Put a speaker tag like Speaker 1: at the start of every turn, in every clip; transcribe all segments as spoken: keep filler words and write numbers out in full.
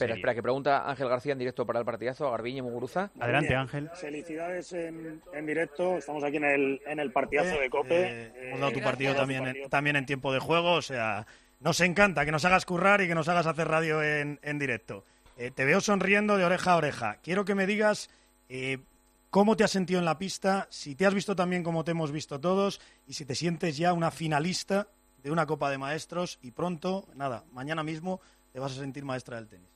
Speaker 1: Espera, espera, que pregunta Ángel García en directo para el partidazo a Garbiñe Muguruza.
Speaker 2: Adelante, Ángel.
Speaker 3: Felicidades en, en directo. Estamos aquí en el, en el partidazo de COPE.
Speaker 2: Eh, hemos dado tu partido también en, también en tiempo de juego. O sea, nos encanta que nos hagas currar y que nos hagas hacer radio en, en directo. Eh, te veo sonriendo de oreja a oreja. Quiero que me digas eh, cómo te has sentido en la pista, si te has visto también como te hemos visto todos y si te sientes ya una finalista de una Copa de Maestros y pronto, nada, mañana mismo te vas a sentir maestra del tenis.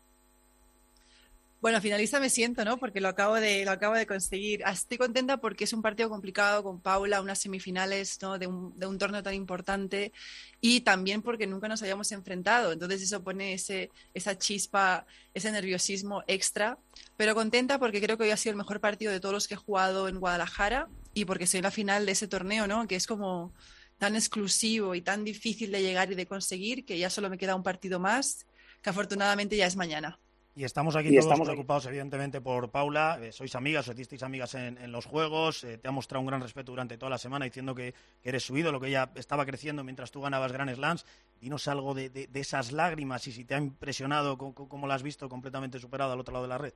Speaker 4: Bueno, finalista me siento, ¿no? Porque lo acabo de lo acabo de conseguir. Estoy contenta porque es un partido complicado con Paula, unas semifinales, ¿no? de, un, de un torneo tan importante y también porque nunca nos habíamos enfrentado. Entonces eso pone ese, esa chispa, ese nerviosismo extra. Pero contenta porque creo que hoy ha sido el mejor partido de todos los que he jugado en Guadalajara y porque soy la final de ese torneo, ¿no? Que es como tan exclusivo y tan difícil de llegar y de conseguir que ya solo me queda un partido más, que afortunadamente ya es mañana.
Speaker 2: Y estamos aquí
Speaker 3: y
Speaker 2: todos
Speaker 3: estamos
Speaker 2: preocupados, aquí. evidentemente, por Paula. Eh, sois amigas, os hicisteis amigas en, en los Juegos. Eh, te ha mostrado un gran respeto durante toda la semana diciendo que, que eres su ídolo, que ella estaba creciendo mientras tú ganabas Grand Slams. Dinos algo de, de, de esas lágrimas y si te ha impresionado cómo, cómo la has visto completamente superada al otro lado de la red.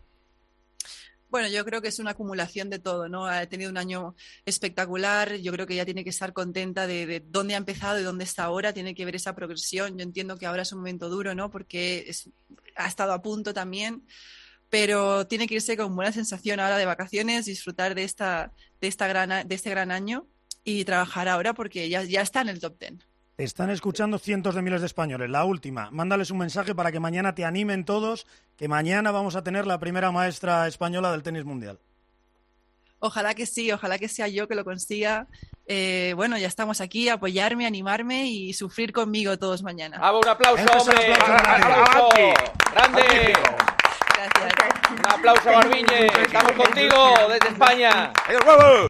Speaker 4: Bueno, yo creo que es una acumulación de todo, ¿no? Ha tenido un año espectacular, yo creo que ella tiene que estar contenta de, de dónde ha empezado y dónde está ahora, tiene que ver esa progresión. Yo entiendo que ahora es un momento duro, ¿no? Porque es, ha estado a punto también, pero tiene que irse con buena sensación ahora de vacaciones, disfrutar de, esta, de, esta gran, de este gran año y trabajar ahora porque ya, ya está en el top ten.
Speaker 2: Te están escuchando cientos de miles de españoles. La última, mándales un mensaje para que mañana te animen todos, que mañana vamos a tener la primera maestra española del tenis mundial.
Speaker 4: Ojalá que sí, ojalá que sea yo que lo consiga. Eh, bueno, ya estamos aquí, apoyarme, animarme y sufrir conmigo todos mañana.
Speaker 1: ¡Bravo, un aplauso,
Speaker 2: Este es el
Speaker 1: hombre!
Speaker 2: aplauso,
Speaker 1: ¡Un aplauso! ¡Grande!
Speaker 4: Gracias.
Speaker 1: Un aplauso a Garbiñe. Estamos contigo desde España.